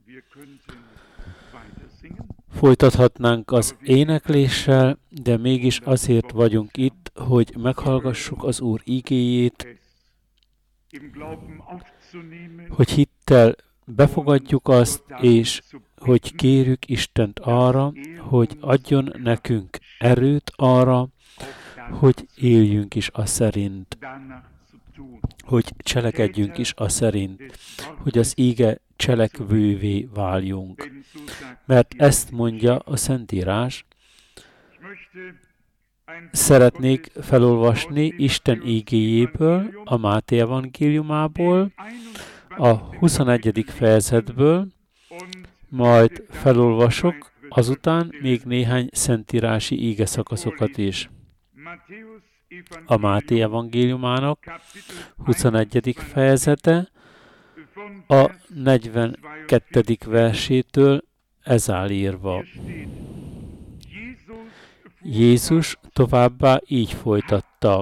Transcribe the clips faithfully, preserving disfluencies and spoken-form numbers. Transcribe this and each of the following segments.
Folytathatnánk az énekléssel, de mégis azért vagyunk itt, hogy meghallgassuk az Úr igéjét, hogy hittel befogadjuk azt, és hogy kérjük Istent arra, hogy adjon nekünk erőt arra, hogy éljünk is a szerint, hogy cselekedjünk is a szerint, hogy az íge cselekvővé váljunk. Mert ezt mondja a Szentírás. Szeretnék felolvasni Isten ígéjéből, a Máté evangéliumából, a huszonegyedik fejezetből, majd felolvasok azután még néhány szentírási íge szakaszokat is. A Máté evangéliumának huszonegyedik fejezete, a negyvenkettedik versétől ez áll írva. Jézus továbbá így folytatta.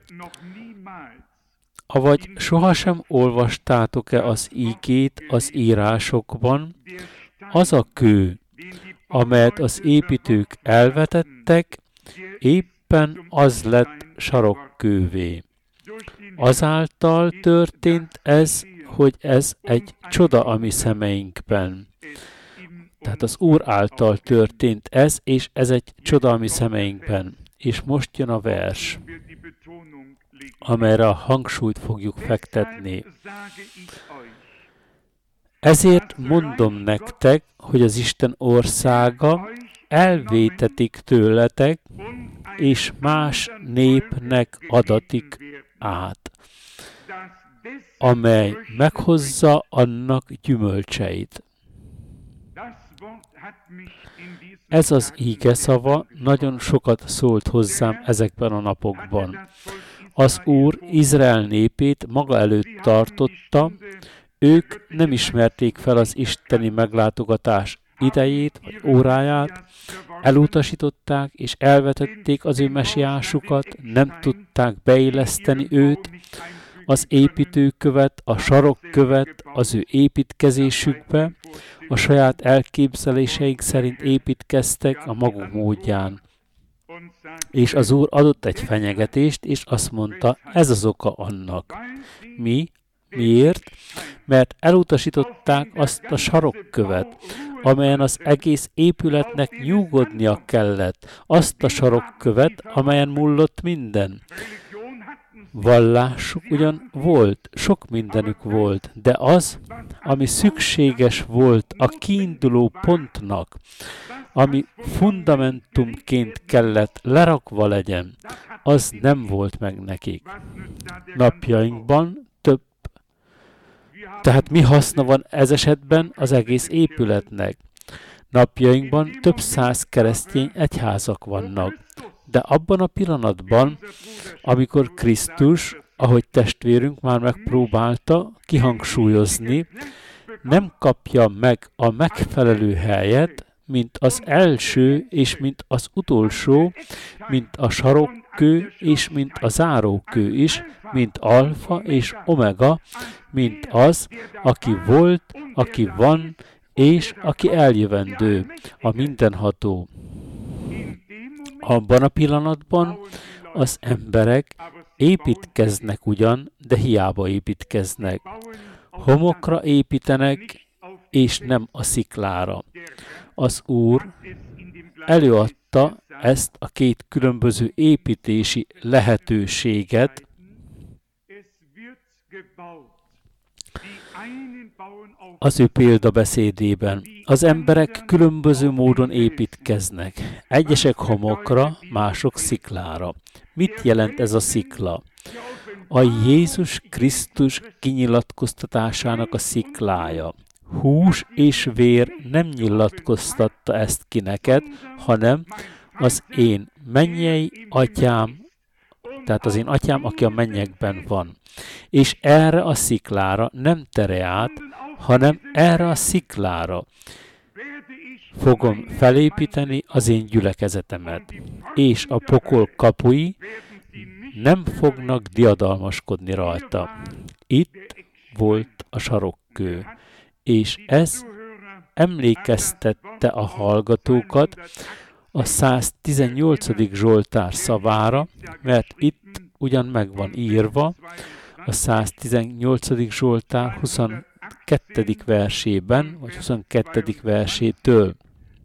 Avagy sohasem olvastátok-e az ígét az írásokban, az a kő, amelyet az építők elvetettek, éppen az lett sarokkővé. Azáltal történt ez, hogy ez egy csoda a mi szemeinkben. Tehát az Úr által történt ez, és ez egy csoda a mi szemeinkben. És most jön a vers, amelyre a hangsúlyt fogjuk fektetni. Ezért mondom nektek, hogy az Isten országa elvétetik tőletek, és más népnek adatik át, amely meghozza annak gyümölcseit. Ez az íge szava nagyon sokat szólt hozzám ezekben a napokban. Az Úr Izrael népét maga előtt tartotta, ők nem ismerték fel az isteni meglátogatás idejét vagy óráját, elutasították és elvetették az ő mesiásukat, nem tudták beilleszteni őt, az építőkövet, a sarokkövet az ő építkezésükbe, a saját elképzeléseik szerint építkeztek a maguk módján. És az Úr adott egy fenyegetést, és azt mondta, ez az oka annak. Mi? Miért? Mert elutasították azt a sarokkövet, amelyen az egész épületnek nyugodnia kellett, azt a sarokkövet, amelyen mullott minden. Vallásuk ugyan volt, sok mindenük volt, de az, ami szükséges volt a kiinduló pontnak, ami fundamentumként kellett lerakva legyen, az nem volt meg nekik. Napjainkban több, tehát mi haszna van ez esetben az egész épületnek? Napjainkban több száz keresztény egyházak vannak, de abban a pillanatban, amikor Krisztus, ahogy testvérünk már megpróbálta kihangsúlyozni, nem kapja meg a megfelelő helyet, mint az első és mint az utolsó, mint a sarokkő és mint a zárókő is, mint alfa és omega, mint az, aki volt, aki van, és aki eljövendő, a mindenható. Abban a pillanatban az emberek építkeznek ugyan, de hiába építkeznek. Homokra építenek, és nem a sziklára. Az Úr előadta ezt a két különböző építési lehetőséget, az ő példabeszédében. Az emberek különböző módon építkeznek. Egyesek homokra, mások sziklára. Mit jelent ez a szikla? A Jézus Krisztus kinyilatkoztatásának a sziklája. Hús és vér nem nyilatkoztatta ezt ki neked, hanem az én mennyei atyám, tehát az én atyám, aki a mennyekben van. És erre a sziklára nem Tereát, hanem erre a sziklára fogom felépíteni az én gyülekezetemet. És a pokol kapui nem fognak diadalmaskodni rajta. Itt volt a sarokkő. És ez emlékeztette a hallgatókat a száztizennyolcadik Zsoltár szavára, mert itt ugyan meg van írva a száztizennyolcadik Zsoltár huszonkettedik versében, vagy huszonkettedik versétől.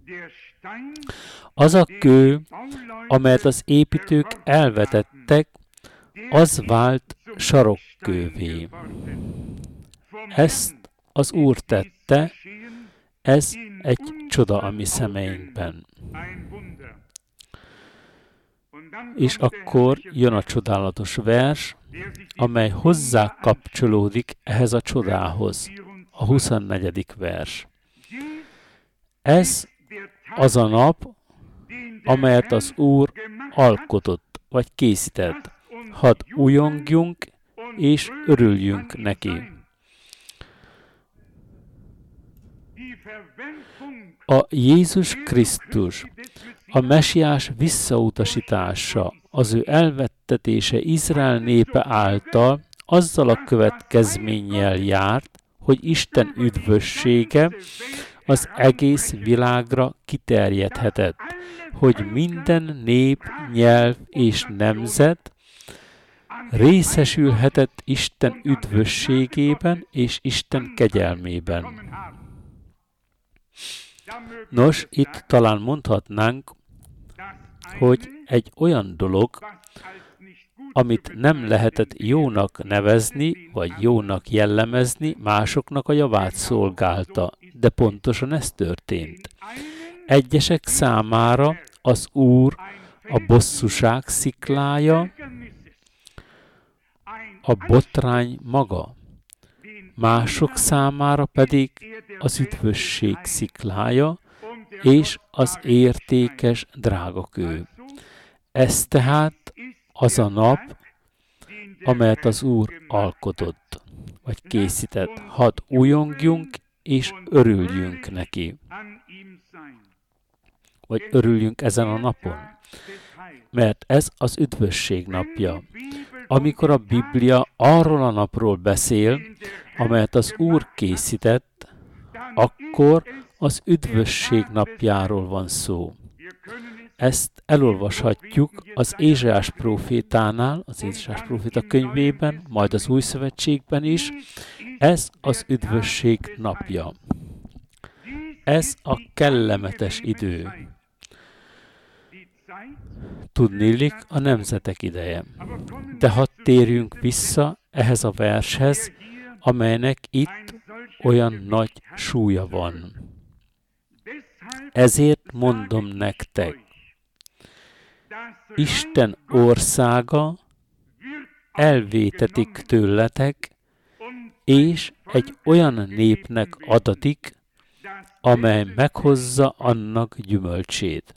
Az a kő, amelyet az építők elvetettek, az vált sarokkővé. Ezt az Úr tette, ez egy csoda a mi szemeinkben. És akkor jön a csodálatos vers, amely hozzá kapcsolódik ehhez a csodához. A huszonnegyedik vers. Ez az a nap, amelyet az Úr alkotott, vagy készített. Hadd újongjunk, és örüljünk neki. A Jézus Krisztus, a Mesiás visszautasítása, az ő elvettetése Izrael népe által azzal a következménnyel járt, hogy Isten üdvössége az egész világra kiterjedhetett, hogy minden nép, nyelv és nemzet részesülhetett Isten üdvösségében és Isten kegyelmében. Nos, itt talán mondhatnánk, hogy egy olyan dolog, amit nem lehetett jónak nevezni, vagy jónak jellemezni, másoknak a javát szolgálta, de pontosan ez történt. Egyesek számára az Úr a bosszúság sziklája, a botrány maga, mások számára pedig az üdvösség sziklája és az értékes drágakő. Ez tehát az a nap, amelyet az Úr alkotott, vagy készített. Hadd újongjunk és örüljünk neki. Vagy örüljünk ezen a napon. Mert ez az üdvösség napja. Amikor a Biblia arról a napról beszél, amelyet az Úr készített, akkor az üdvösség napjáról van szó. Ezt elolvashatjuk az Ézsaiás prófétánál, az Ézsaiás próféta könyvében, majd az Új Szövetségben is. Ez az üdvösség napja. Ez a kellemetes idő. Tudniillik a nemzetek ideje. De hadd térjünk vissza ehhez a vershez, amelynek itt olyan nagy súlya van. Ezért mondom nektek, Isten országa elvétetik tőletek, és egy olyan népnek adatik, amely meghozza annak gyümölcsét.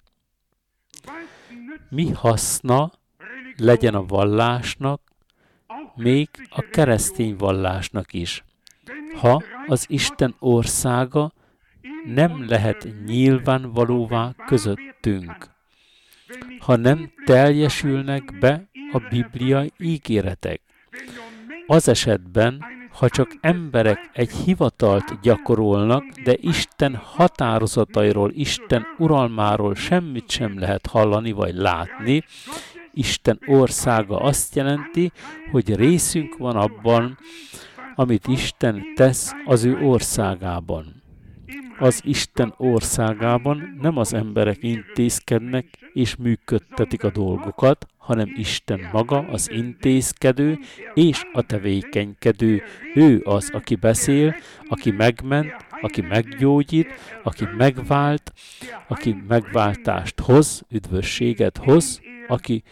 Mi haszna legyen a vallásnak, még a keresztény vallásnak is, ha az Isten országa nem lehet nyilvánvalóvá közöttünk, ha nem teljesülnek be a Biblia ígéretek. Az esetben, ha csak emberek egy hivatalt gyakorolnak, de Isten határozatairól, Isten uralmáról semmit sem lehet hallani vagy látni, Isten országa azt jelenti, hogy részünk van abban, amit Isten tesz az ő országában. Az Isten országában nem az emberek intézkednek és működtetik a dolgokat, hanem Isten maga az intézkedő és a tevékenykedő. Ő az, aki beszél, aki megment, aki meggyógyít, aki megvált, aki megváltást hoz, üdvösséget hoz, aki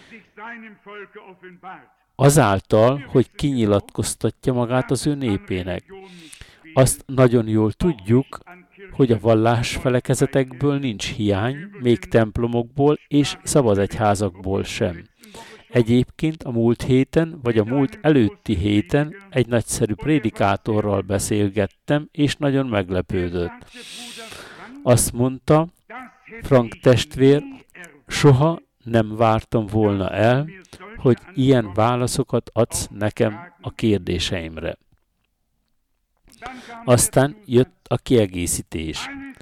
azáltal, hogy kinyilatkoztatja magát az ő népének. Azt nagyon jól tudjuk, hogy a vallásfelekezetekből nincs hiány, még templomokból és szabadegyházakból sem. Egyébként a múlt héten, vagy a múlt előtti héten egy nagyszerű prédikátorral beszélgettem, és nagyon meglepődött. Azt mondta, Frank testvér, soha nem vártam volna el, hogy ilyen válaszokat adsz nekem a kérdéseimre. Aztán jött a kiegészítés.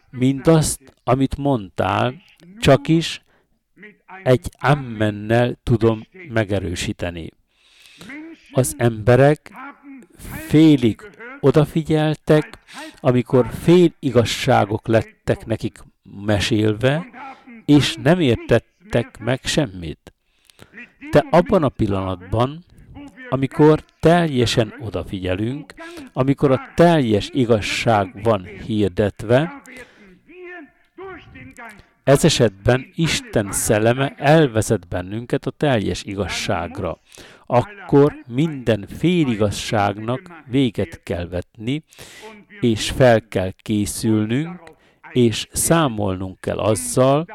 mindazt, amit mondtál, csak is egy ammennel tudom megerősíteni. Az emberek félig odafigyeltek, amikor fél igazságok lettek nekik mesélve, és nem értettek meg semmit. De abban a pillanatban, amikor teljesen odafigyelünk, amikor a teljes igazság van hirdetve, ez esetben Isten szelleme elvezet bennünket a teljes igazságra. Akkor minden féligazságnak véget kell vetni, és fel kell készülnünk, és számolnunk kell azzal,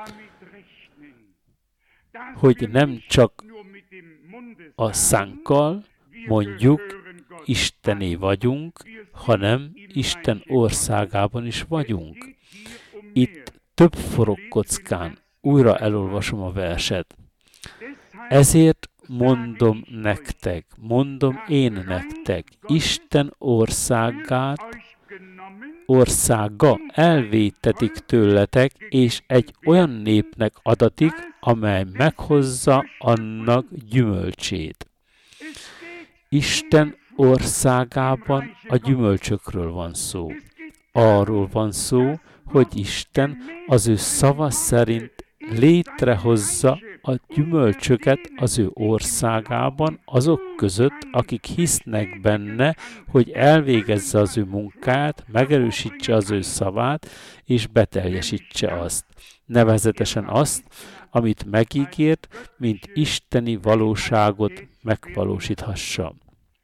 hogy nem csak a szánkkal mondjuk Istené vagyunk, hanem Isten országában is vagyunk. Itt több forog kockán. Újra elolvasom a verset. Ezért mondom nektek, mondom én nektek, Isten országát, országa elvétetik tőletek, és egy olyan népnek adatik, amely meghozza annak gyümölcsét. Isten országában a gyümölcsökről van szó. Arról van szó, hogy Isten az ő szava szerint létrehozza a gyümölcsöket az ő országában azok között, akik hisznek benne, hogy elvégezze az ő munkát, megerősítse az ő szavát, és beteljesítse azt. Nevezetesen azt, amit megígért, mint isteni valóságot megvalósíthassa.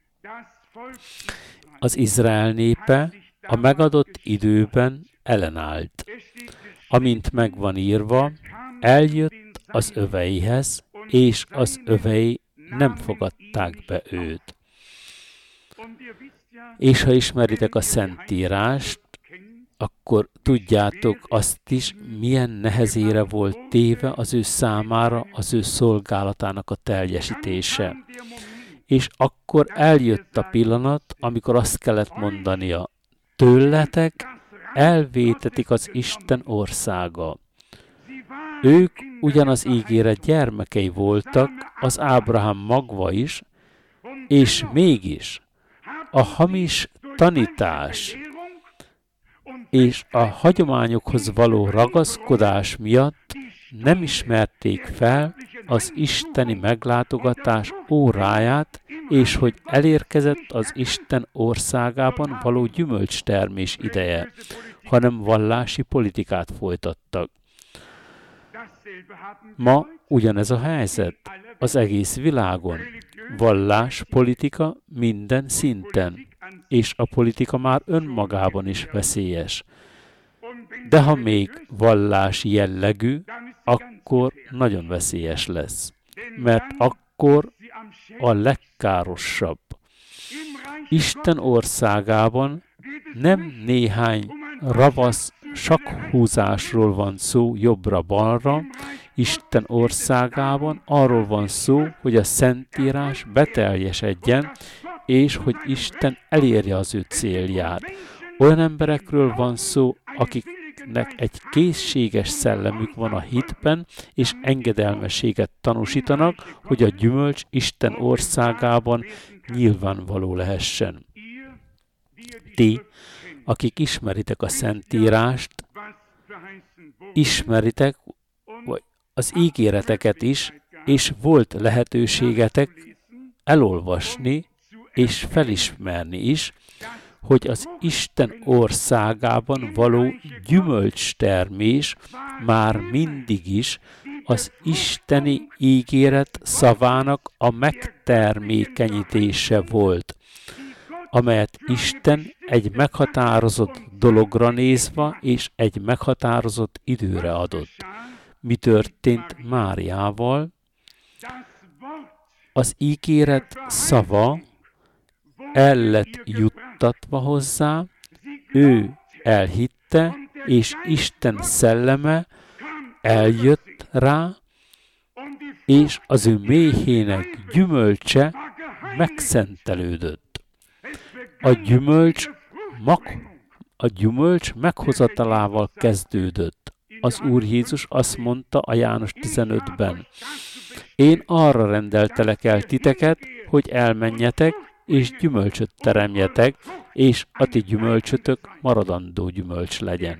Az Izrael népe a megadott időben ellenállt. Amint megvan írva, eljött az öveihez, és az övei nem fogadták be őt. És ha ismeritek a Szentírást, akkor tudjátok azt is, milyen nehezére volt téve az ő számára az ő szolgálatának a teljesítése. És akkor eljött a pillanat, amikor azt kellett mondania, tőletek elvétetik az Isten országa. Ők ugyanaz ígéret gyermekei voltak, az Ábrahám magva is, és mégis a hamis tanítás és a hagyományokhoz való ragaszkodás miatt nem ismerték fel az isteni meglátogatás óráját, és hogy elérkezett az Isten országában való gyümölcstermés ideje, hanem vallási politikát folytattak. Ma ugyanez a helyzet az egész világon. Vallás, politika minden szinten, és a politika már önmagában is veszélyes. De ha még vallás jellegű, akkor nagyon veszélyes lesz, mert akkor a legkárosabb. Isten országában nem néhány ravasz sakkhúzásról van szó jobbra-balra, Isten országában arról van szó, hogy a Szentírás beteljesedjen, és hogy Isten elérje az ő célját. Olyan emberekről van szó, akiknek egy készséges szellemük van a hitben, és engedelmességet tanúsítanak, hogy a gyümölcs Isten országában nyilvánvaló lehessen. Ti, akik ismeritek a Szentírást, ismeritek vagy az ígéreteket is, és volt lehetőségetek elolvasni és felismerni is, hogy az Isten országában való gyümölcstermés már mindig is az isteni ígéret szavának a megtermékenyítése volt, amelyet Isten egy meghatározott dologra nézve és egy meghatározott időre adott. Mi történt Máriával? Az ígéret szava el lett juttatva hozzá, ő elhitte, és Isten szelleme eljött rá, és az ő méhének gyümölcse megszentelődött. A gyümölcs mag, a gyümölcs meghozatalával kezdődött. Az Úr Jézus azt mondta a János tizenötben, én arra rendeltelek el titeket, hogy elmenjetek, és gyümölcsöt teremjetek, és a ti gyümölcsötök maradandó gyümölcs legyen.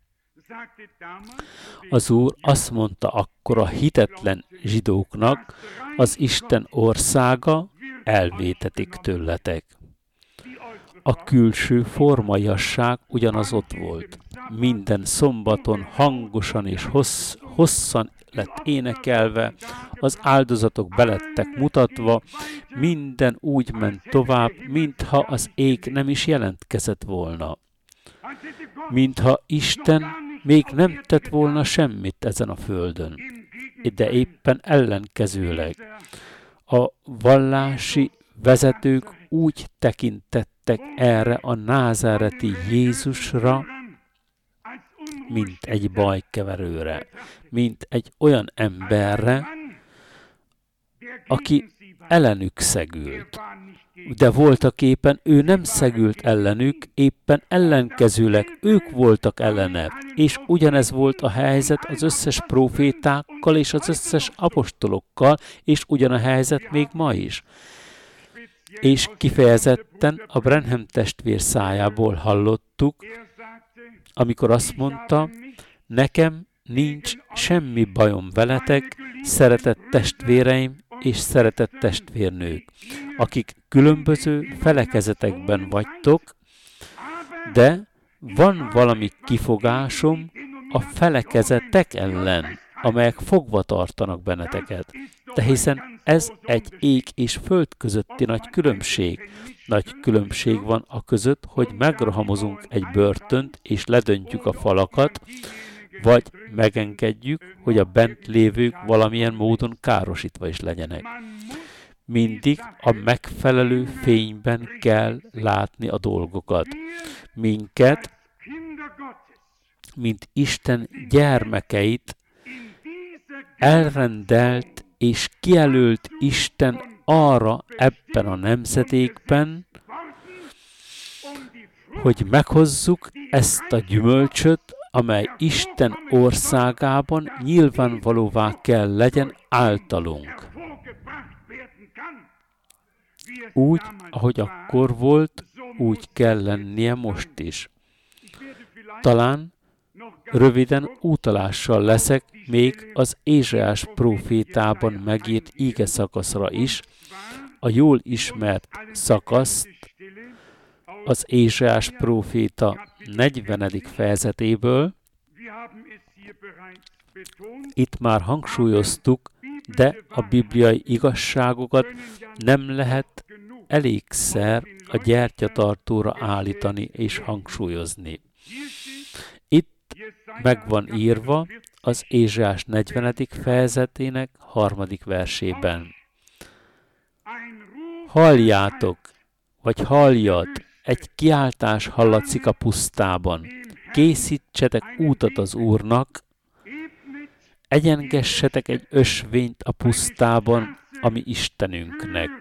Az Úr azt mondta akkor a hitetlen zsidóknak, az Isten országa elvétetik tőletek. A külső formaiasság ugyanaz ott volt. Minden szombaton hangosan és hossz, hosszan lett énekelve, az áldozatok belettek mutatva, minden úgy ment tovább, mintha az ég nem is jelentkezett volna. Mintha Isten még nem tett volna semmit ezen a földön. De éppen ellenkezőleg. A vallási vezetők úgy tekintettek erre a názáreti Jézusra, mint egy bajkeverőre, mint egy olyan emberre, aki ellenük szegült. De voltaképpen ő nem szegült ellenük, éppen ellenkezőleg ők voltak ellene, és ugyanez volt a helyzet az összes prófétákkal és az összes apostolokkal, és ugyan a helyzet még ma is. És kifejezetten a Branham testvér szájából hallottuk, amikor azt mondta, nekem nincs semmi bajom veletek, szeretett testvéreim és szeretett testvérnők, akik különböző felekezetekben vagytok, de van valami kifogásom a felekezetek ellen, amelyek fogva tartanak benneteket. De hiszen ez egy ég és föld közötti nagy különbség. Nagy különbség van a között, hogy megrohamozunk egy börtönt és ledöntjük a falakat, vagy megengedjük, hogy a bent lévők valamilyen módon károsítva is legyenek. Mindig a megfelelő fényben kell látni a dolgokat. Minket, mint Isten gyermekeit, elrendelt és kijelölt Isten arra ebben a nemzedékben, hogy meghozzuk ezt a gyümölcsöt, amely Isten országában nyilvánvalóvá kell legyen általunk. Úgy, ahogy akkor volt, úgy kell lennie most is. Talán röviden utalással leszek még az Ézsaiás prófétában megírt íge szakaszra is, a jól ismert szakaszt, az Ézsaiás próféta negyvenedik fejezetéből. Itt már hangsúlyoztuk, de a bibliai igazságokat nem lehet elégszer a gyertyatartóra állítani és hangsúlyozni. Itt meg van írva az Ézsaiás negyvenedik fejezetének harmadik versében. Halljátok, vagy halljad, egy kiáltás hallatszik a pusztában. Készítsetek útat az Úrnak, egyengessetek egy ösvényt a pusztában, ami Istenünknek.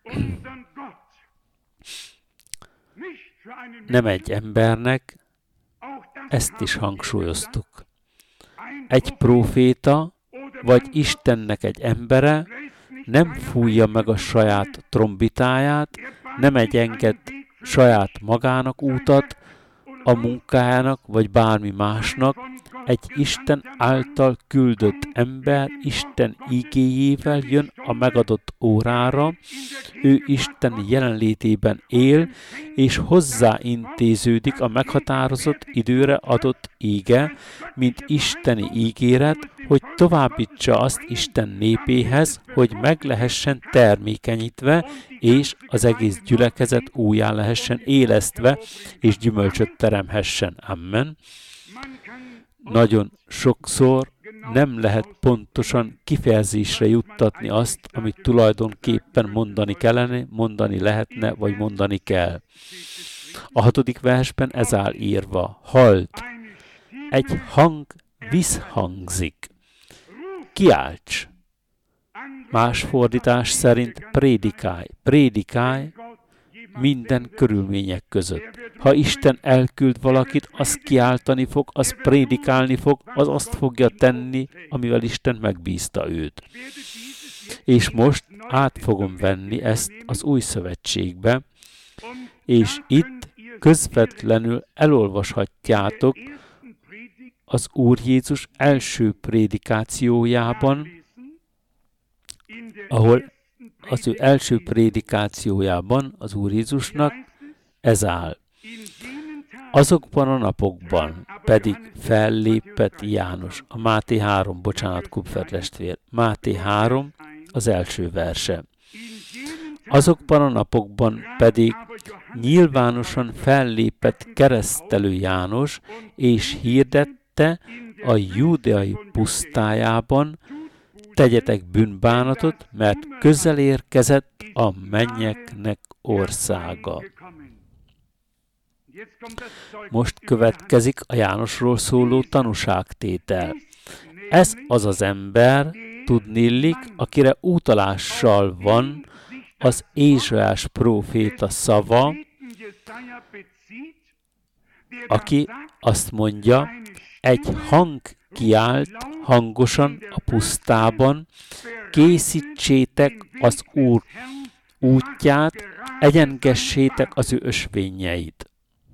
Nem egy embernek, ezt is hangsúlyoztuk. Egy próféta, vagy Istennek egy embere nem fújja meg a saját trombitáját, nem egyenged saját magának útat, a munkájának, vagy bármi másnak, egy Isten által küldött ember Isten igéjével jön a megadott órára, ő Isten jelenlétében él, és hozzáintéződik a meghatározott időre adott íge, mint isteni ígéret, hogy továbbítsa azt Isten népéhez, hogy meg lehessen termékenyítve, és az egész gyülekezet újjá lehessen élesztve, és gyümölcsöt teremhessen. Amen. Nagyon sokszor nem lehet pontosan kifejezésre juttatni azt, amit tulajdonképpen mondani kellene, mondani lehetne, vagy mondani kell. A hatodik versben ez áll írva. Halld! Egy hang visszhangzik. Kiálts! Más fordítás szerint prédikálj. Prédikálj, minden körülmények között. Ha Isten elküld valakit, az kiáltani fog, az prédikálni fog, az azt fogja tenni, amivel Isten megbízta őt. És most át fogom venni ezt az új szövetségbe, és itt közvetlenül elolvashatjátok az Úr Jézus első prédikációjában, ahol az ő első prédikációjában az Úr Jézusnak ez áll. Azokban a napokban pedig fellépett János, a Máté három, bocsánat, Kupfertestvér, Máté három, az első verse. Azokban a napokban pedig nyilvánosan fellépett keresztelő János, és hirdette a júdeai pusztájában, tegyetek bűnbánatot, mert közel érkezett a mennyeknek országa. Most következik a Jánosról szóló tanúságtétel. Ez az az ember, tudnillik, akire utalással van az Ézsaiás próféta szava, aki azt mondja, egy hang kiált hangosan a pusztában, készítsétek az Úr útját, egyengessétek az ő ösvényeit.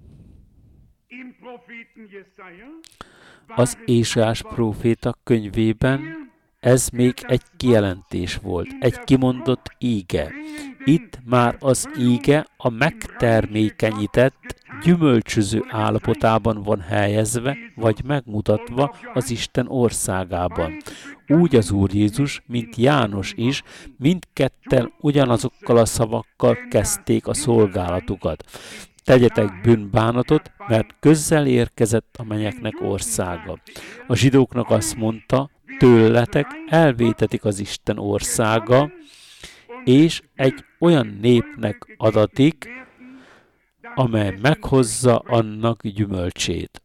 Az Ézsaiás próféta könyvében ez még egy kijelentés volt, egy kimondott íge. Itt már az íge a megtermékenyített, gyümölcsöző állapotában van helyezve, vagy megmutatva az Isten országában. Úgy az Úr Jézus, mint János is, mindketten ugyanazokkal a szavakkal kezdték a szolgálatukat. Tegyetek bűnbánatot, mert közel érkezett a mennyeknek országa. A zsidóknak azt mondta, tőletek elvétetik az Isten országa, és egy olyan népnek adatik, amely meghozza annak gyümölcsét.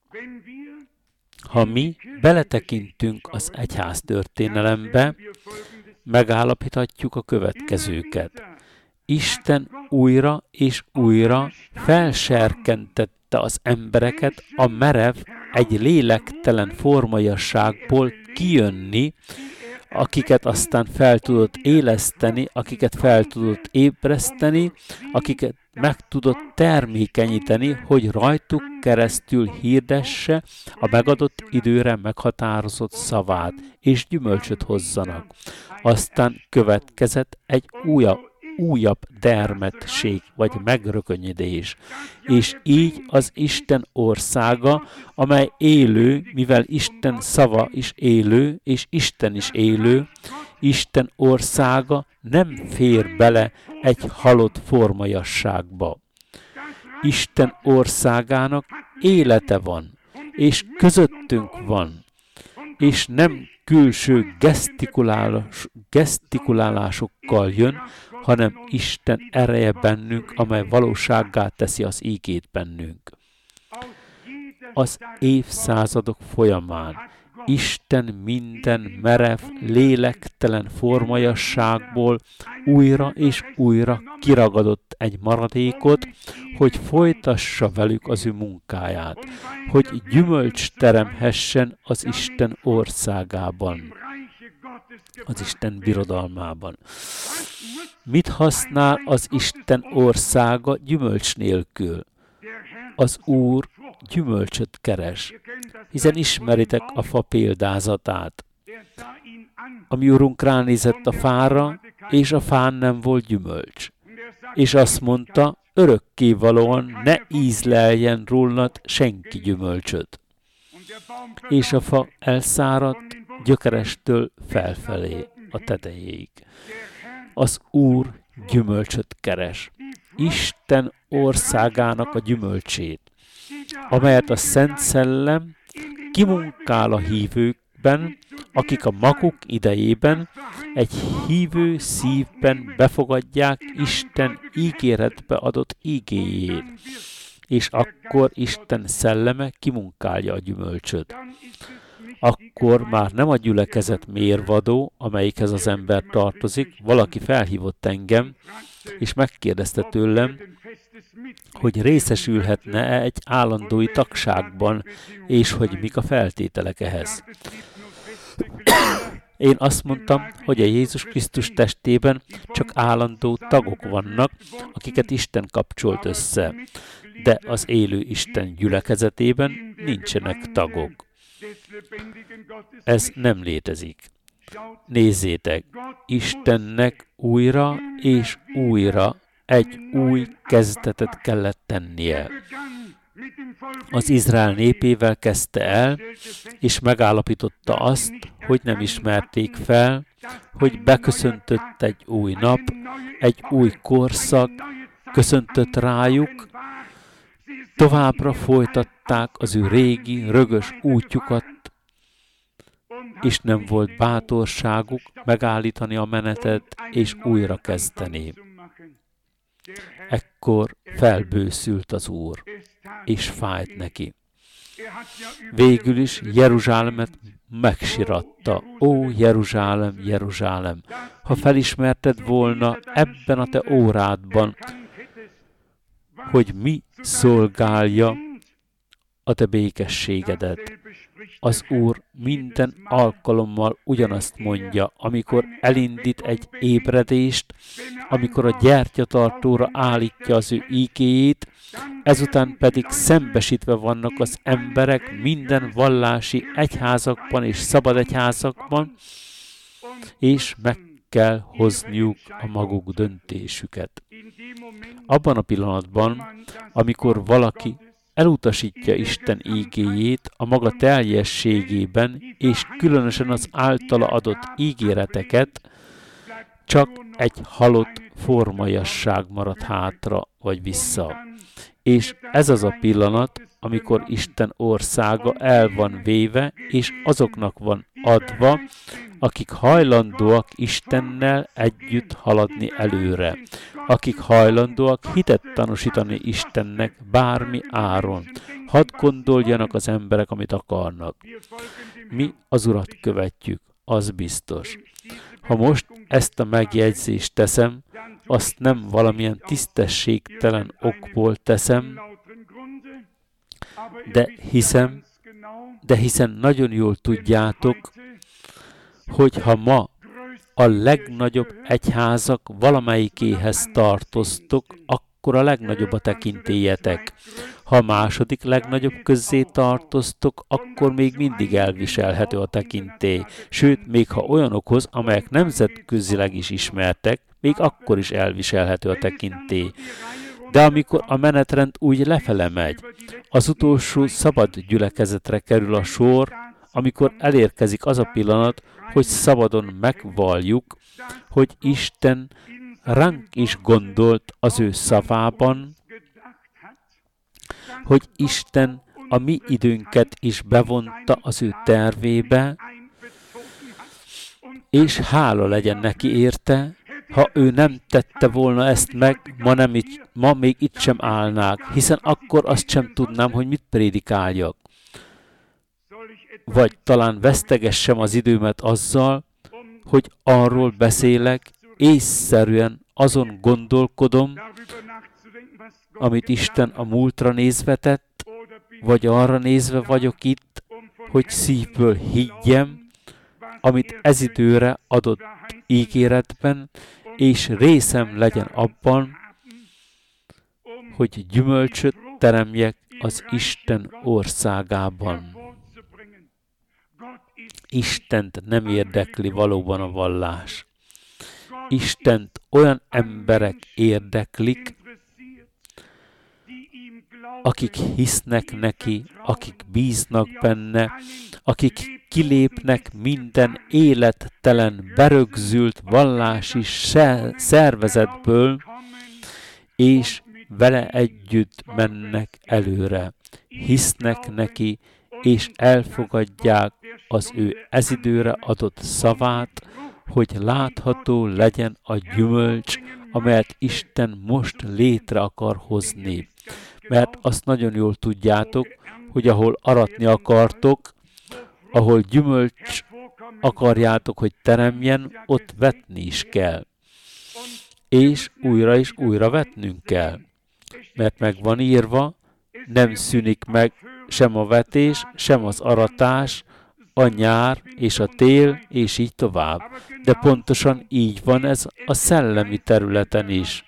Ha mi beletekintünk az egyház történelembe, megállapíthatjuk a következőket. Isten újra és újra felserkentette az embereket a merev, egy lélektelen formaiasságból kijönni, akiket aztán fel tudott éleszteni, akiket fel tudott ébreszteni, akiket meg tudott termékenyíteni, hogy rajtuk keresztül hirdesse a megadott időre meghatározott szavát, és gyümölcsöt hozzanak. Aztán következett egy újabb, újabb dermetség, vagy megrökönyödés. És így az Isten országa, amely élő, mivel Isten szava is élő, és Isten is élő, Isten országa nem fér bele egy halott formaiasságba. Isten országának élete van, és közöttünk van, és nem külső gesztikulálás, gesztikulálásokkal jön, hanem Isten ereje bennünk, amely valósággá teszi az ígét bennünk. Az évszázadok folyamán Isten minden merev, lélektelen formaiasságból újra és újra kiragadott egy maradékot, hogy folytassa velük az ő munkáját, hogy gyümölcs teremhessen az Isten országában, az Isten birodalmában. Mit használ az Isten országa gyümölcs nélkül? Az Úr gyümölcsöt keres, hiszen ismeritek a fa példázatát. A mi Urunk ránézett a fára, és a fán nem volt gyümölcs. És azt mondta, örökkévalóan ne ízleljen rólad senki gyümölcsöt. És a fa elszáradt gyökerestől felfelé, a tetejéig. Az Úr gyümölcsöt keres. Isten országának a gyümölcsét, amelyet a Szent Szellem kimunkál a hívőkben, akik a maguk idejében egy hívő szívben befogadják Isten ígéretbe adott ígéjét, és akkor Isten szelleme kimunkálja a gyümölcsöt. akkor már nem a gyülekezet mérvadó, amelyikhez az ember tartozik. Valaki felhívott engem, és megkérdezte tőlem, hogy részesülhetne-e egy állandói tagságban, és hogy mik a feltételek ehhez. Én azt mondtam, hogy a Jézus Krisztus testében csak állandó tagok vannak, akiket Isten kapcsolt össze, de az élő Isten gyülekezetében nincsenek tagok. Ez nem létezik. Nézzétek, Istennek újra és újra egy új kezdetet kellett tennie. Az Izrael népével kezdte el, és megállapította azt, hogy nem ismerték fel, hogy beköszöntött egy új nap, egy új korszak, köszöntött rájuk, továbbra folytatták az ő régi, rögös útjukat, és nem volt bátorságuk megállítani a menetet, és újra kezdeni. Ekkor felbőszült az Úr, és fájt neki. Végül is Jeruzsálemet megsiratta. Ó, Jeruzsálem, Jeruzsálem, ha felismerted volna ebben a te órádban, hogy mi szolgálja a te békességedet. Az Úr minden alkalommal ugyanazt mondja, amikor elindít egy ébredést, amikor a gyertyatartóra állítja az ő ígéjét, ezután pedig szembesítve vannak az emberek minden vallási egyházakban és szabad egyházakban, és meg kell hozniuk a maguk döntésüket. Abban a pillanatban, amikor valaki elutasítja Isten ígéjét a maga teljességében, és különösen az általa adott ígéreteket, csak egy halott formaiasság marad hátra vagy vissza. És ez az a pillanat, amikor Isten országa el van véve, és azoknak van adva, akik hajlandóak Istennel együtt haladni előre, akik hajlandóak hitet tanúsítani Istennek bármi áron. Hadd gondoljanak az emberek, amit akarnak. Mi az Urat követjük, az biztos. Ha most ezt a megjegyzést teszem, azt nem valamilyen tisztességtelen okból teszem, de hiszem, de hiszen nagyon jól tudjátok, hogy ha ma a legnagyobb egyházak valamelyikéhez tartoztok, akkor a legnagyobb a tekintélyetek. Ha a második legnagyobb közzé tartoztok, akkor még mindig elviselhető a tekintély. Sőt, még ha olyanokhoz, amelyek nemzetközileg is ismertek, még akkor is elviselhető a tekintély. De amikor a menetrend úgy lefele megy, az utolsó szabad gyülekezetre kerül a sor, amikor elérkezik az a pillanat, hogy szabadon megvalljuk, hogy Isten ránk is gondolt az ő szavában, hogy Isten a mi időnket is bevonta az ő tervébe, és hála legyen neki érte, ha ő nem tette volna ezt meg, ma, nem így, ma még itt sem állnák, hiszen akkor azt sem tudnám, hogy mit prédikáljak. Vagy talán vesztegessem az időmet azzal, hogy arról beszélek, észszerűen azon gondolkodom, amit Isten a múltra nézve tett, vagy arra nézve vagyok itt, hogy szívből higgyem, amit ez időre adott ígéretben, és részem legyen abban, hogy gyümölcsöt teremjek az Isten országában. Istent nem érdekli valóban a vallás. Istent olyan emberek érdeklik, akik hisznek neki, akik bíznak benne, akik kilépnek minden élettelen, berögzült vallási szervezetből, és vele együtt mennek előre. Hisznek neki, és elfogadják az ő ezidőre adott szavát, hogy látható legyen a gyümölcs, amelyet Isten most létre akar hozni. Mert azt nagyon jól tudjátok, hogy ahol aratni akartok, ahol gyümölcs akarjátok, hogy teremjen, ott vetni is kell. És újra és újra vetnünk kell. Mert meg van írva, nem szűnik meg sem a vetés, sem az aratás, a nyár és a tél, és így tovább. De pontosan így van ez a szellemi területen is.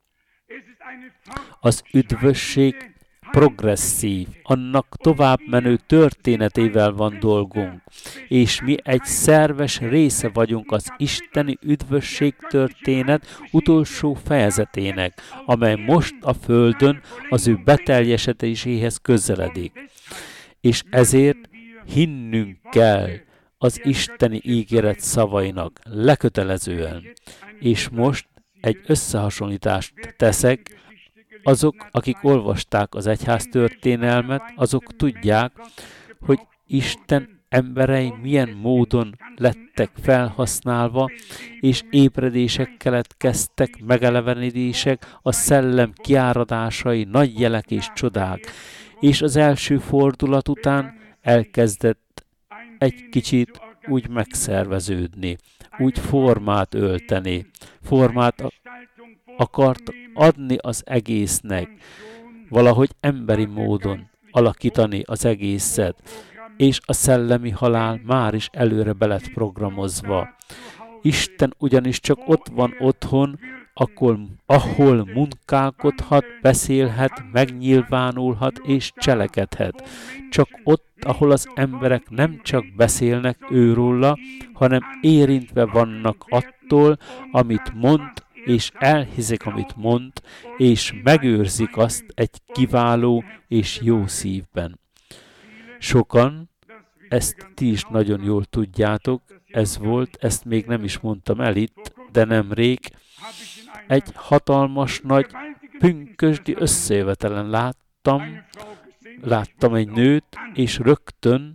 Az üdvösség progresszív, annak tovább menő történetével van dolgunk, és mi egy szerves része vagyunk az isteni üdvösség történet utolsó fejezetének, amely most a földön az ő beteljesedéséhez közeledik. És ezért hinnünk kell az isteni ígéret szavainak lekötelezően. És most egy összehasonlítást teszek. Azok, akik olvasták az egyház történelmet, azok tudják, hogy Isten emberei milyen módon lettek felhasználva, és ébredések keletkeztek, megelevenedések, a szellem kiáradásai, nagy jelek és csodák. És az első fordulat után elkezdett egy kicsit úgy megszerveződni, úgy formát ölteni, formát akart adni az egésznek, valahogy emberi módon alakítani az egészet, és a szellemi halál már is előre be lett programozva. Isten ugyanis csak ott van otthon, akkor, ahol munkálkodhat, beszélhet, megnyilvánulhat és cselekedhet. Csak ott, ahol az emberek nem csak beszélnek őróla, hanem érintve vannak attól, amit mond, és elhiszik, amit mond, és megőrzik azt egy kiváló és jó szívben. Sokan, ezt ti is nagyon jól tudjátok, ez volt, ezt még nem is mondtam el itt, de nemrég egy hatalmas nagy pünkösdi összejövetelen láttam, láttam egy nőt, és rögtön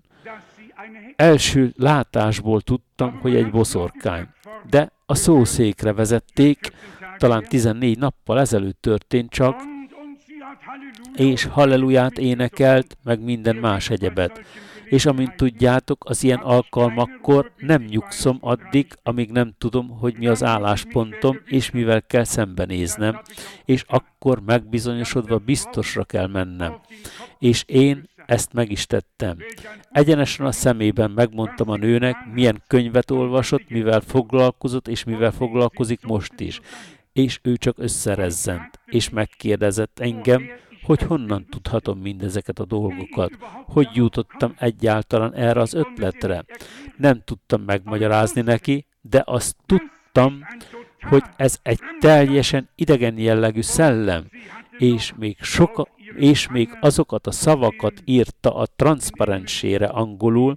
első látásból tudtam, hogy egy boszorkány. De a szószékre vezették, talán tizennégy nappal ezelőtt történt csak, és halleluját énekelt, meg minden más egyebet. És amint tudjátok, az ilyen alkalmakkor nem nyugszom addig, amíg nem tudom, hogy mi az álláspontom, és mivel kell szembenéznem, és akkor megbizonyosodva biztosra kell mennem. És én ezt meg is tettem. Egyenesen a szemében megmondtam a nőnek, milyen könyvet olvasott, mivel foglalkozott, és mivel foglalkozik most is. És ő csak összerezzent, és megkérdezett engem, hogy honnan tudhatom mindezeket a dolgokat, hogy jutottam egyáltalán erre az ötletre. Nem tudtam megmagyarázni neki, de azt tudtam, hogy ez egy teljesen idegen jellegű szellem, és még, soka, és még azokat a szavakat írta a transzparensére angolul,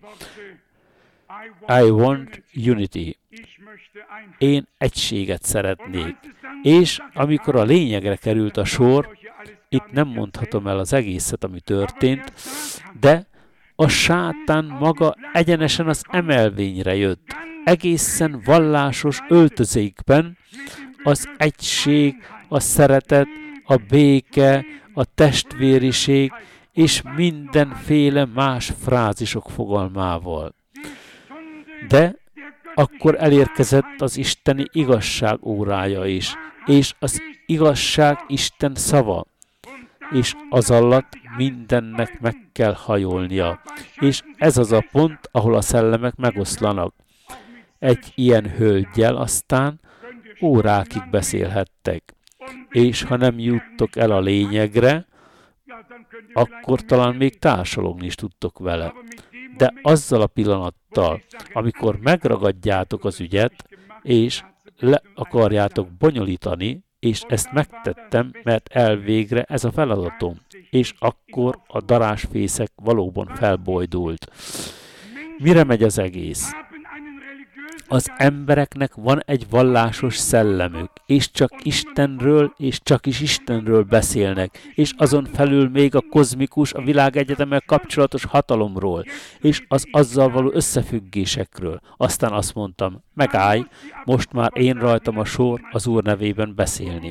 I want unity. Én egységet szeretnék. És amikor a lényegre került a sor, itt nem mondhatom el az egészet, ami történt, de a sátán maga egyenesen az emelvényre jött. Egészen vallásos öltözékben az egység, a szeretet, a béke, a testvériség és mindenféle más frázisok fogalmával. De akkor elérkezett az isteni igazság órája is, és az igazság Isten szava, és az alatt mindennek meg kell hajolnia. És ez az a pont, ahol a szellemek megoszlanak. Egy ilyen hölggyel aztán órákig beszélhettek. És ha nem juttok el a lényegre, akkor talán még társalogni is tudtok vele. De azzal a pillanattal, amikor megragadjátok az ügyet, és le akarjátok bonyolítani, és ezt megtettem, mert elvégre ez a feladatom. És akkor a darásfészek valóban felbojdult. Mire megy az egész? Az embereknek van egy vallásos szellemük, és csak Istenről, és csak is Istenről beszélnek, és azon felül még a kozmikus, a világegyetemmel kapcsolatos hatalomról, és az azzal való összefüggésekről. Aztán azt mondtam, megállj, most már én rajtam a sor az Úr nevében beszélni.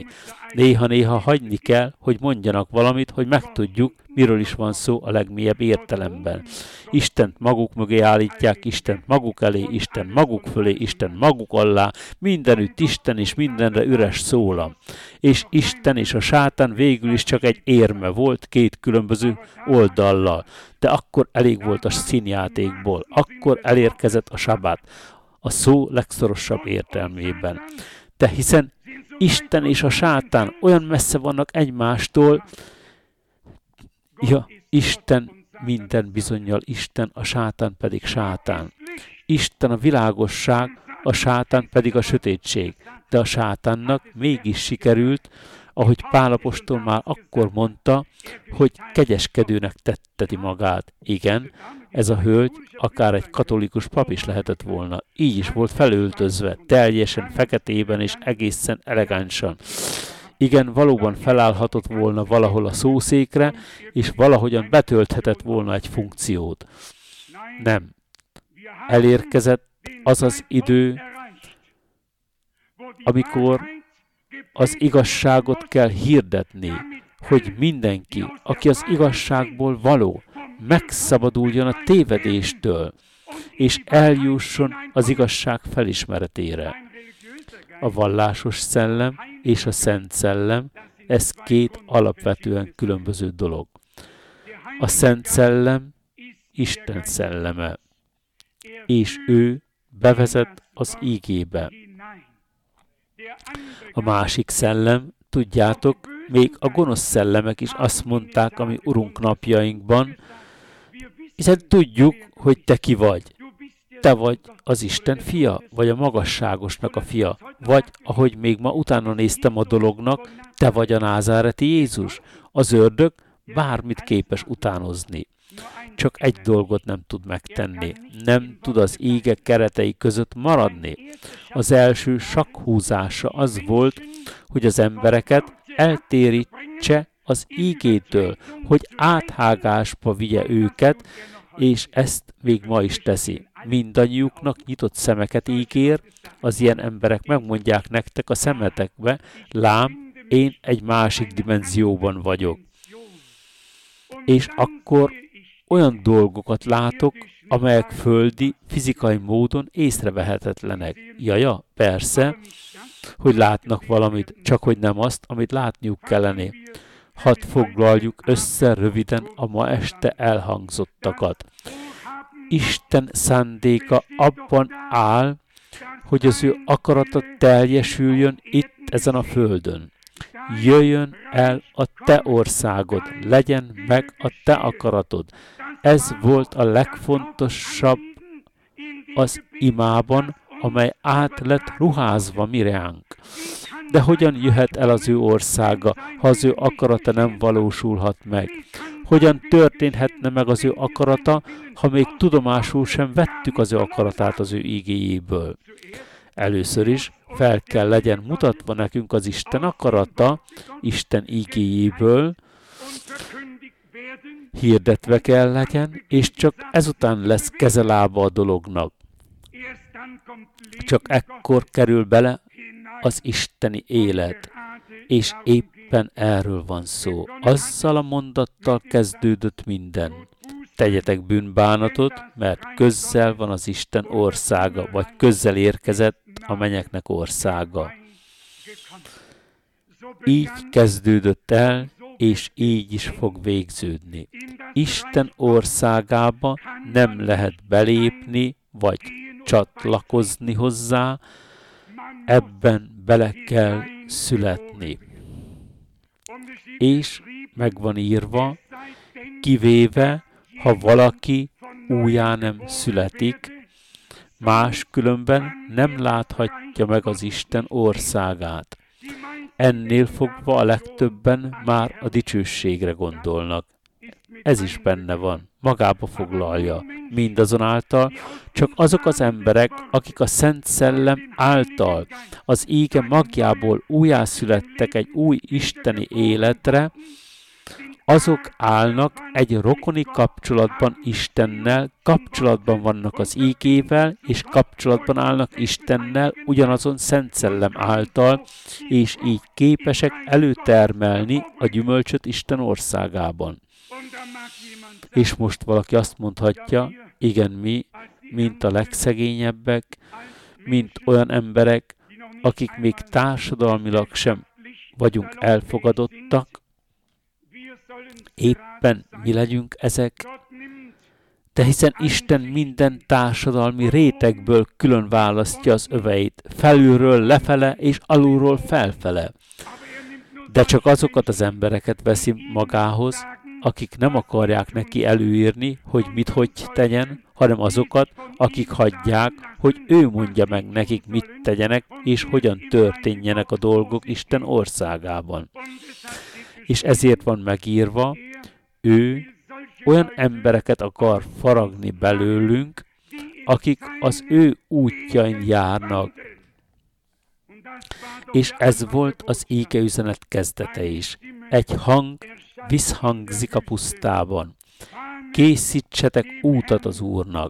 Néha-néha hagyni kell, hogy mondjanak valamit, hogy megtudjuk, miről is van szó a legmélyebb értelemben. Istent maguk mögé állítják, Istent maguk elé, Isten maguk fölé, Isten maguk alá, mindenütt Isten és mindenre üres szólam. És Isten és a sátán végül is csak egy érme volt két különböző oldallal. De akkor elég volt a színjátékból, akkor elérkezett a sabát, a szó legszorosabb értelmében. De hiszen Isten és a sátán olyan messze vannak egymástól, ja, Isten minden bizonnyal Isten, a sátán pedig sátán. Isten a világosság, a sátán pedig a sötétség. De a sátánnak mégis sikerült, ahogy Pál apostol már akkor mondta, hogy kegyeskedőnek tetteti magát. Igen, ez a hölgy akár egy katolikus pap is lehetett volna. Így is volt felöltözve, teljesen feketében és egészen elegánsan. Igen, valóban felállhatott volna valahol a szószékre, és valahogyan betölthetett volna egy funkciót. Nem. Elérkezett az az idő, amikor az igazságot kell hirdetni, hogy mindenki, aki az igazságból való, megszabaduljon a tévedéstől, és eljusson az igazság felismeretére. A vallásos szellem és a szent szellem, ez két alapvetően különböző dolog. A szent szellem Isten szelleme, és ő bevezet az ígébe. A másik szellem, tudjátok, még a gonosz szellemek is azt mondták a mi Urunk napjainkban, hiszen tudjuk, hogy te ki vagy. Te vagy az Isten fia, vagy a magasságosnak a fia, vagy, ahogy még ma utána néztem a dolognak, te vagy a názáreti Jézus. Az ördög bármit képes utánozni. Csak egy dolgot nem tud megtenni. Nem tud az íge keretei között maradni. Az első sakkhúzása az volt, hogy az embereket eltérítse az ígétől, hogy áthágásba vigye őket, és ezt még ma is teszi. Mindannyiuknak nyitott szemeket ígér, az ilyen emberek megmondják nektek a szemetekbe, lám, én egy másik dimenzióban vagyok. És akkor olyan dolgokat látok, amelyek földi, fizikai módon észrevehetetlenek. Jaja, persze, hogy látnak valamit, csak hogy nem azt, amit látniuk kellene. Hadd foglaljuk össze röviden a ma este elhangzottakat. Isten szándéka abban áll, hogy az ő akarata teljesüljön itt ezen a földön. Jöjjön el a te országod, legyen meg a te akaratod. Ez volt a legfontosabb az imában, amely át lett ruházva miránk. De hogyan jöhet el az ő országa, ha az ő akarata nem valósulhat meg? Hogyan történhetne meg az ő akarata, ha még tudomásul sem vettük az ő akaratát az ő ígéjéből? Először is fel kell legyen mutatva nekünk az Isten akarata, Isten ígéjéből, hirdetve kell legyen, és csak ezután lesz kezelába a dolognak. Csak ekkor kerül bele az isteni élet, és éppen erről van szó. Azzal a mondattal kezdődött minden. Tegyetek bűnbánatot, mert közel van az Isten országa, vagy közel érkezett a mennyeknek országa. Így kezdődött el, és így is fog végződni. Isten országába nem lehet belépni, vagy csatlakozni hozzá, ebben bele kell születni. És meg van írva, kivéve, ha valaki újjá nem születik, máskülönben nem láthatja meg az Isten országát. Ennél fogva a legtöbben már a dicsőségre gondolnak. Ez is benne van, magába foglalja. Mindazonáltal csak azok az emberek, akik a Szent Szellem által az íge magjából újjászülettek egy új isteni életre, azok állnak egy rokoni kapcsolatban Istennel, kapcsolatban vannak az ígével, és kapcsolatban állnak Istennel ugyanazon Szent Szellem által, és így képesek előtermelni a gyümölcsöt Isten országában. És most valaki azt mondhatja, igen, mi, mint a legszegényebbek, mint olyan emberek, akik még társadalmilag sem vagyunk elfogadottak, éppen mi legyünk ezek, de hiszen Isten minden társadalmi rétegből külön választja az öveit, felülről lefele és alulról felfele. De csak azokat az embereket veszi magához, akik nem akarják neki előírni, hogy mit hogy tegyen, hanem azokat, akik hagyják, hogy ő mondja meg nekik, mit tegyenek, és hogyan történjenek a dolgok Isten országában. És ezért van megírva, ő olyan embereket akar faragni belőlünk, akik az ő útjain járnak. És ez volt az égeüzenet kezdete is. Egy hang visszhangzik a pusztában. Készítsetek útat az Úrnak.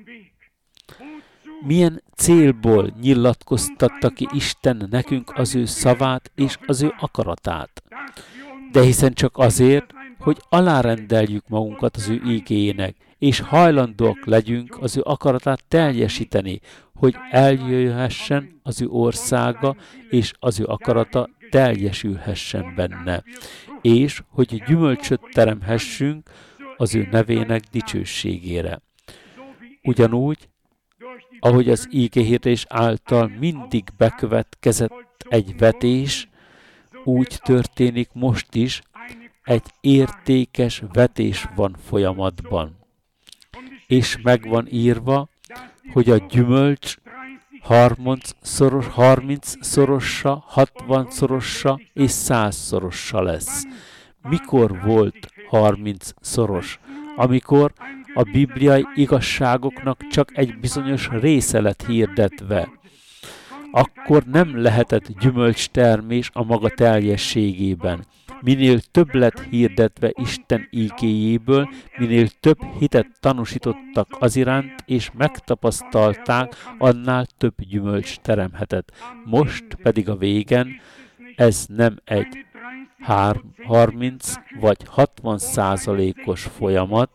Milyen célból nyilatkoztatta ki Isten nekünk az ő szavát és az ő akaratát? De hiszen csak azért, hogy alárendeljük magunkat az ő ígéjének, és hajlandóak legyünk az ő akaratát teljesíteni, hogy eljöjjhessen az ő országa, és az ő akarata teljesülhessen benne, és hogy gyümölcsöt teremhessünk az ő nevének dicsőségére. Ugyanúgy, ahogy az ígéhirdés által mindig bekövetkezett egy vetés, úgy történik most is, egy értékes vetés van folyamatban. És meg van írva, hogy a gyümölcs harmincszoros, harmincszorosa, hatvanszorosa és százszorosa lesz. Mikor volt harmincszoros? Amikor a bibliai igazságoknak csak egy bizonyos része lett hirdetve. Akkor nem lehetett gyümölcstermés a maga teljességében. Minél több lett hirdetve Isten ígéjéből, minél több hitet tanúsítottak az iránt, és megtapasztalták, annál több gyümölcs teremhetett. Most pedig a végen ez nem egy harminc vagy hatvan százalékos folyamat.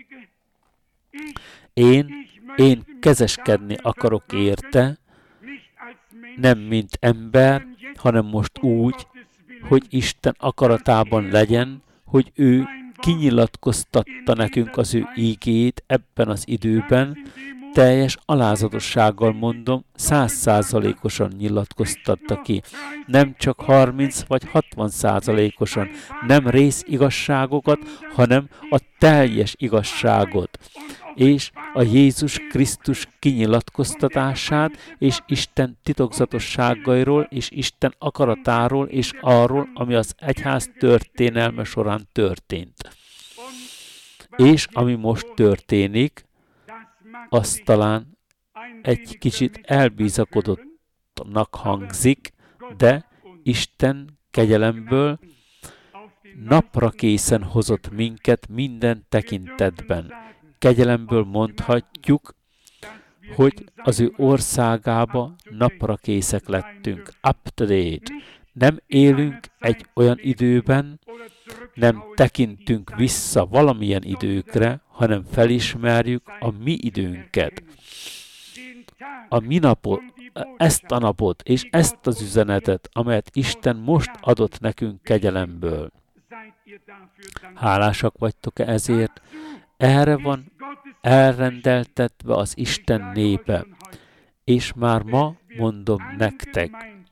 Én, én kezeskedni akarok érte, nem mint ember, hanem most úgy, hogy Isten akaratában legyen, hogy ő kinyilatkoztatta nekünk az ő ígéjét ebben az időben, teljes alázatossággal mondom, száz százalékosan nyilatkoztatta ki. Nem csak harminc vagy hatvan százalékosan, nem rész igazságokat, hanem a teljes igazságot. És a Jézus Krisztus kinyilatkoztatását, és Isten titokzatosságairól, és Isten akaratáról, és arról, ami az egyház történelme során történt. És ami most történik, az talán egy kicsit elbízakodottnak hangzik, de Isten kegyelemből napra készen hozott minket minden tekintetben. Kegyelemből mondhatjuk, hogy az ő országába napra készek lettünk. Up to date. Nem élünk egy olyan időben, nem tekintünk vissza valamilyen időkre, hanem felismerjük a mi időnket. A mi napot, ezt a napot és ezt az üzenetet, amelyet Isten most adott nekünk kegyelemből. Hálásak vagytok-e ezért? Erre van elrendeltetve az Isten népe, és már ma mondom nektek,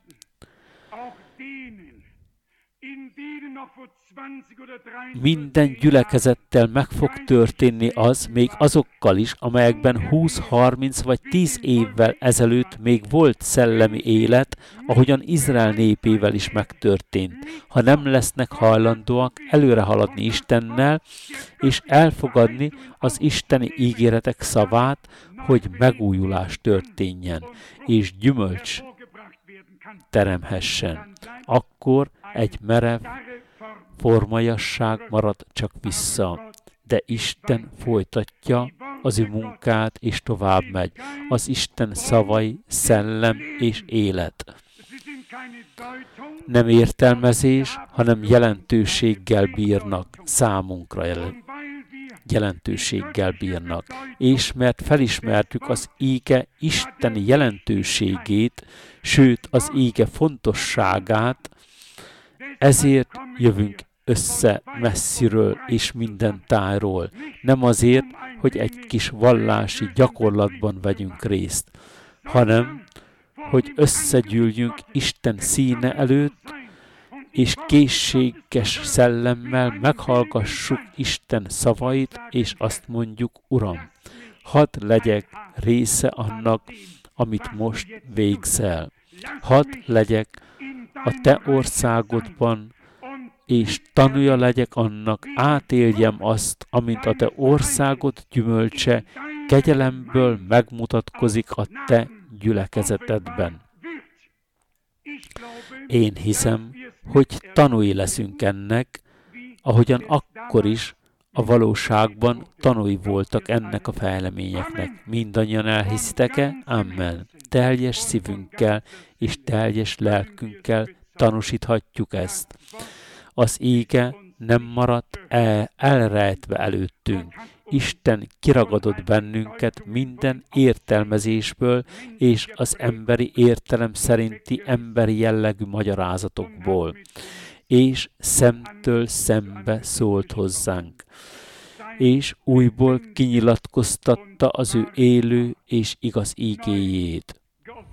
minden gyülekezettel meg fog történni az, még azokkal is, amelyekben húsz, harminc vagy tíz évvel ezelőtt még volt szellemi élet, ahogyan Izrael népével is megtörtént, ha nem lesznek hajlandóak előre haladni Istennel, és elfogadni az isteni ígéretek szavát, hogy megújulás történjen, és gyümölcs teremhessen. Akkor egy merev, formaiasság marad csak vissza. De Isten folytatja az ő munkát, és tovább megy. Az Isten szavai, szellem és élet. Nem értelmezés, hanem jelentőséggel bírnak, számunkra jel- jelentőséggel bírnak. És mert felismertük az íge isteni jelentőségét, sőt az íge fontosságát, ezért jövünk össze messziről és minden tájról. Nem azért, hogy egy kis vallási gyakorlatban vegyünk részt, hanem, hogy összegyűljünk Isten színe előtt, és készséges szellemmel meghallgassuk Isten szavait, és azt mondjuk, Uram, hadd legyek része annak, amit most végzel. Hadd legyek a Te országodban, és tanulja legyek annak, átéljem azt, amint a Te országod gyümölcse kegyelemből megmutatkozik a Te gyülekezetedben. Én hiszem, hogy tanúi leszünk ennek, ahogyan akkor is a valóságban tanúi voltak ennek a fejleményeknek. Mindannyian elhiszitek-e? Amen. Teljes szívünkkel és teljes lelkünkkel tanúsíthatjuk ezt. Az íge nem maradt el, elrejtve előttünk. Isten kiragadott bennünket minden értelmezésből és az emberi értelem szerinti emberi jellegű magyarázatokból, és szemtől szembe szólt hozzánk, és újból kinyilatkoztatta az ő élő és igaz ígéjét.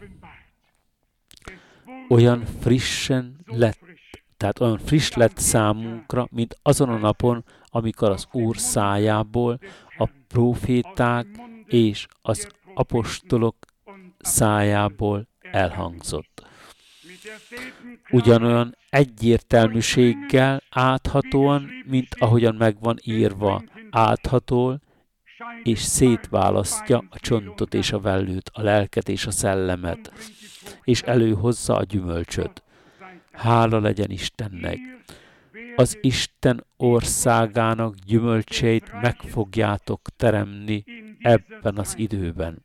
Olyan frissen lett, tehát olyan friss lett számunkra, mint azon a napon, amikor az Úr szájából a próféták és az apostolok szájából elhangzott. Ugyanolyan egyértelműséggel, áthatóan, mint ahogyan megvan írva, áthatol, és szétválasztja a csontot és a vellőt, a lelket és a szellemet, és előhozza a gyümölcsöt. Hála legyen Istennek! Az Isten országának gyümölcseit meg fogjátok teremni ebben az időben.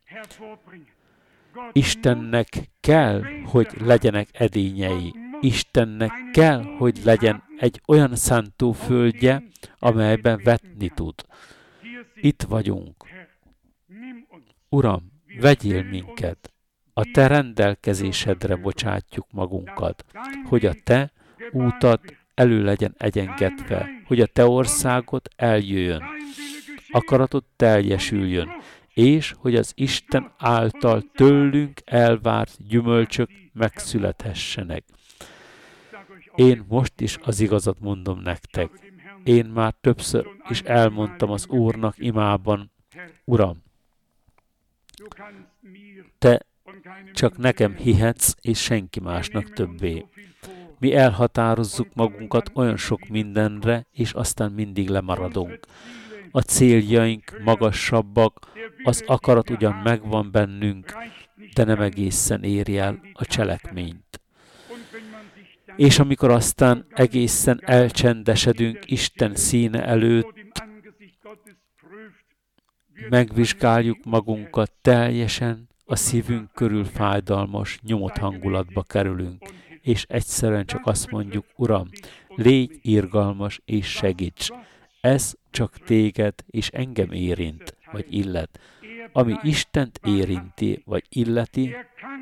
Istennek kell, hogy legyenek edényei. Istennek kell, hogy legyen egy olyan szántóföldje, amelyben vetni tud. Itt vagyunk. Uram, vegyél minket. A Te rendelkezésedre bocsátjuk magunkat, hogy a Te útat elő legyen egyengetve, hogy a Te országod eljöjjön, akaratod teljesüljön, és hogy az Isten által tőlünk elvárt gyümölcsök megszülethessenek. Én most is az igazat mondom nektek. Én már többször is elmondtam az Úrnak imában, Uram, Te csak nekem hihetsz, és senki másnak többé. Mi elhatározzuk magunkat olyan sok mindenre, és aztán mindig lemaradunk. A céljaink magasabbak, az akarat ugyan megvan bennünk, de nem egészen éri el a cselekményt. És amikor aztán egészen elcsendesedünk Isten színe előtt, megvizsgáljuk magunkat teljesen, a szívünk körül fájdalmas, nyomott hangulatba kerülünk, és egyszerűen csak azt mondjuk, Uram, légy irgalmas és segíts. Ez csak téged és engem érint, vagy illet. Ami Istent érinti, vagy illeti,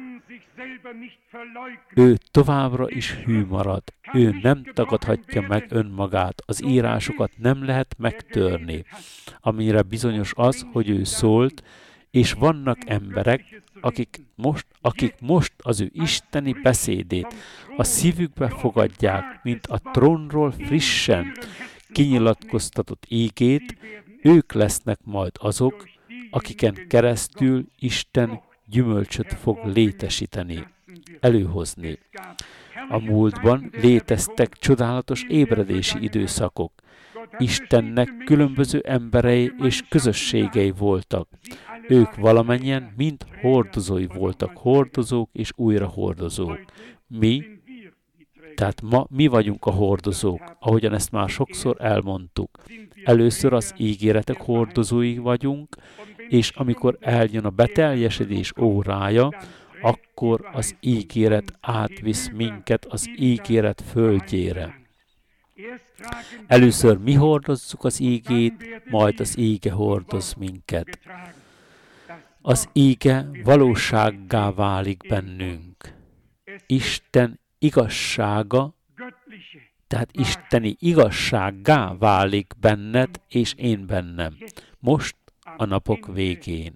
ő továbbra is hű marad. Ő nem tagadhatja meg önmagát. Az írásokat nem lehet megtörni. Amire bizonyos az, hogy ő szólt, és vannak emberek, akik most, akik most az ő isteni beszédét a szívükbe fogadják, mint a trónról frissen kinyilatkoztatott ígét, ők lesznek majd azok, akiken keresztül Isten gyümölcsöt fog létesíteni, előhozni. A múltban léteztek csodálatos ébredési időszakok. Istennek különböző emberei és közösségei voltak. Ők valamennyien mind hordozói voltak, hordozók és újra hordozók. Mi Tehát ma mi vagyunk a hordozók, ahogyan ezt már sokszor elmondtuk. Először az ígéretek hordozói vagyunk, és amikor eljön a beteljesedés órája, akkor az ígéret átvisz minket az ígéret földjére. Először mi hordozzuk az ígét, majd az íge hordoz minket. Az íge valósággá válik bennünk. Isten igazsága, tehát isteni igazsággá válik benned és én bennem. Most a napok végén.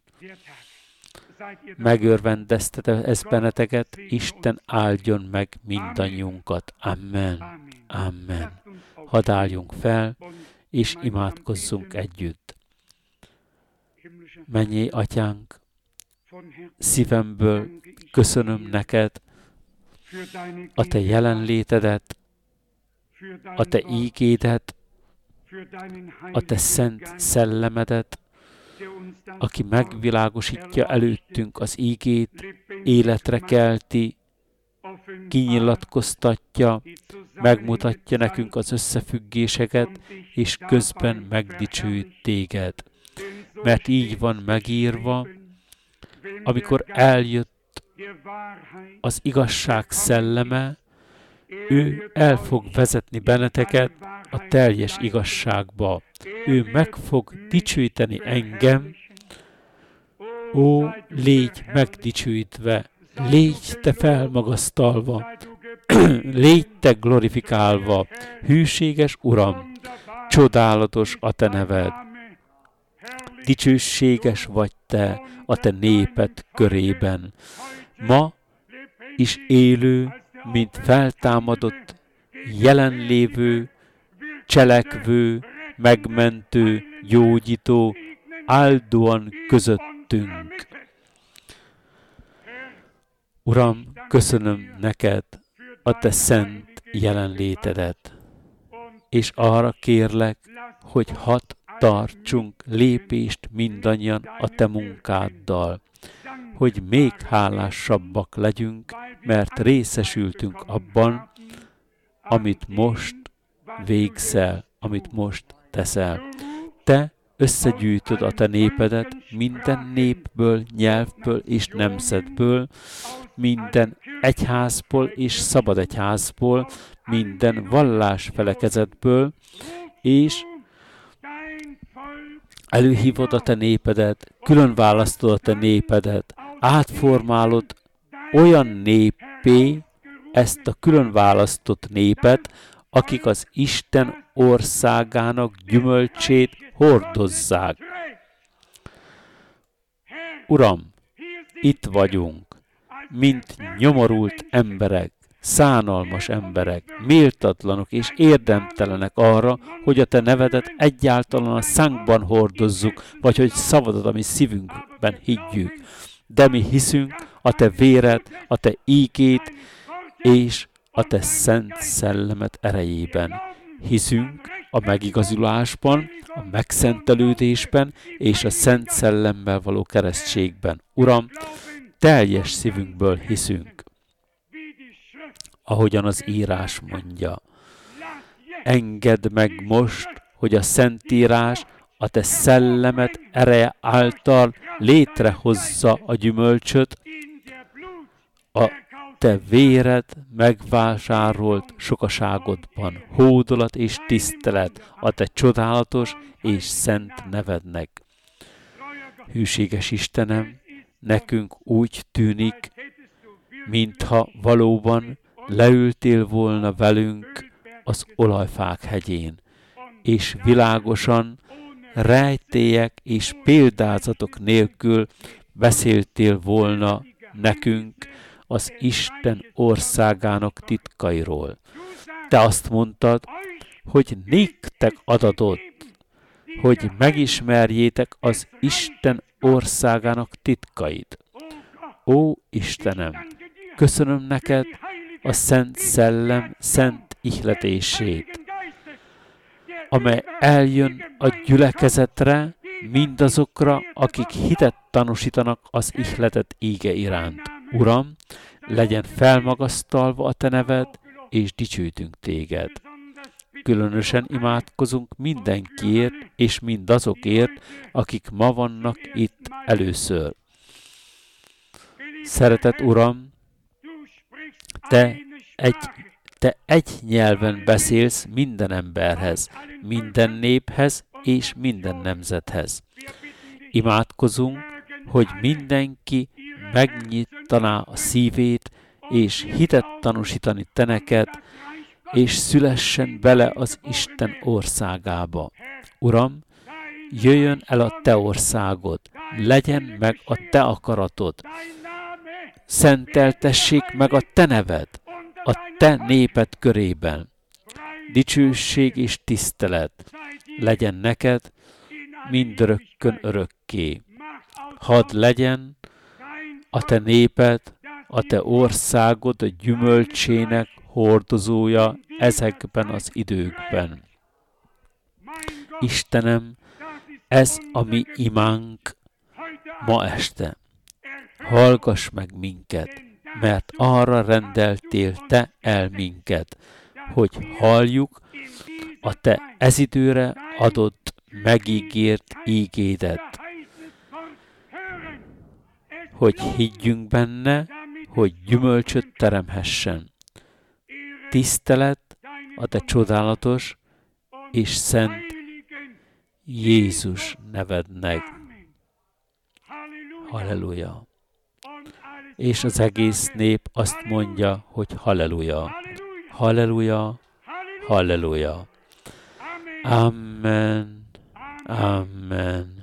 Megörvendeztet ez benneteket, Isten áldjon meg mindannyiunkat. Amen. Amen. Hadd álljunk fel, és imádkozzunk együtt. Mennyei Atyánk, szívemből köszönöm neked a te jelenlétedet, a te ígédet, a te szent szellemedet, aki megvilágosítja előttünk az ígét, életre kelti, kinyilatkoztatja, megmutatja nekünk az összefüggéseket, és közben megdicsőít téged. Mert így van megírva, amikor eljött az igazság szelleme, ő el fog vezetni benneteket a teljes igazságba. Ő meg fog dicsőíteni engem. Ó, légy megdicsőítve, légy te felmagasztalva, légy te glorifikálva, hűséges Uram, csodálatos a te neved. Dicsőséges vagy te a te néped körében. Ma is élő, mint feltámadott, jelenlévő, cselekvő, megmentő, gyógyító, áldóan közöttünk. Uram, köszönöm neked a te szent jelenlétedet, és arra kérlek, hogy hadd tartsunk lépést mindannyian a te munkáddal, hogy még hálásabbak legyünk, mert részesültünk abban, amit most végzel, amit most teszel. Te összegyűjtöd a te népedet minden népből, nyelvből és nemzetből, minden egyházból és szabad egyházból, minden vallásfelekezetből, és előhívod a te népedet, külön választod a te népedet, átformálod olyan népé ezt a külön választott népet, akik az Isten országának gyümölcsét hordozzák. Uram, itt vagyunk, mint nyomorult emberek, szánalmas emberek, méltatlanok és érdemtelenek arra, hogy a te nevedet egyáltalán a szánkban hordozzuk, vagy hogy szavadat a mi szívünkben higgyük. De mi hiszünk a te véred, a te ígét és a te szent szellemet erejében. Hiszünk a megigazulásban, a megszentelődésben és a szent szellemmel való keresztségben. Uram, teljes szívünkből hiszünk, ahogyan az írás mondja. Engedd meg most, hogy a Szentírás a te szellemet ereje által létrehozza a gyümölcsöt, a te véred megvásárolt sokaságodban, hódolat és tisztelet a te csodálatos és szent nevednek. Hűséges Istenem, nekünk úgy tűnik, mintha valóban leültél volna velünk az olajfák hegyén, és világosan, rejtélyek és példázatok nélkül beszéltél volna nekünk az Isten országának titkairól. Te azt mondtad, hogy néktek adatot, hogy megismerjétek az Isten országának titkait. Ó, Istenem, köszönöm neked a Szent Szellem szent ihletését, amely eljön a gyülekezetre mindazokra, akik hitet tanúsítanak az ihletett íge iránt. Uram, legyen felmagasztalva a te neved, és dicsőítünk téged. Különösen imádkozunk mindenkiért és mindazokért, akik ma vannak itt először. Szeretett Uram, te egy, te egy nyelven beszélsz minden emberhez, minden néphez és minden nemzethez. Imádkozunk, hogy mindenki megnyitaná a szívét, és hitet tanúsítani te neked, és szülessen bele az Isten országába. Uram, jöjjön el a te országod, legyen meg a te akaratod, szenteltessék meg a te neved, a te néped körében. Dicsőség és tisztelet legyen neked mindörökkön örökké. Hadd legyen a te néped, a te országod a gyümölcsének hordozója ezekben az időkben. Istenem, ez a mi imánk ma este. Hallgass meg minket, mert arra rendeltél te el minket, hogy halljuk a te ez időre adott megígért ígédet, hogy higgyünk benne, hogy gyümölcsöt teremhessen. Tisztelet a te csodálatos és szent Jézus nevednek. Halleluja! És az egész nép azt mondja, hogy halleluja! Halleluja! Halleluja! Amen! Amen!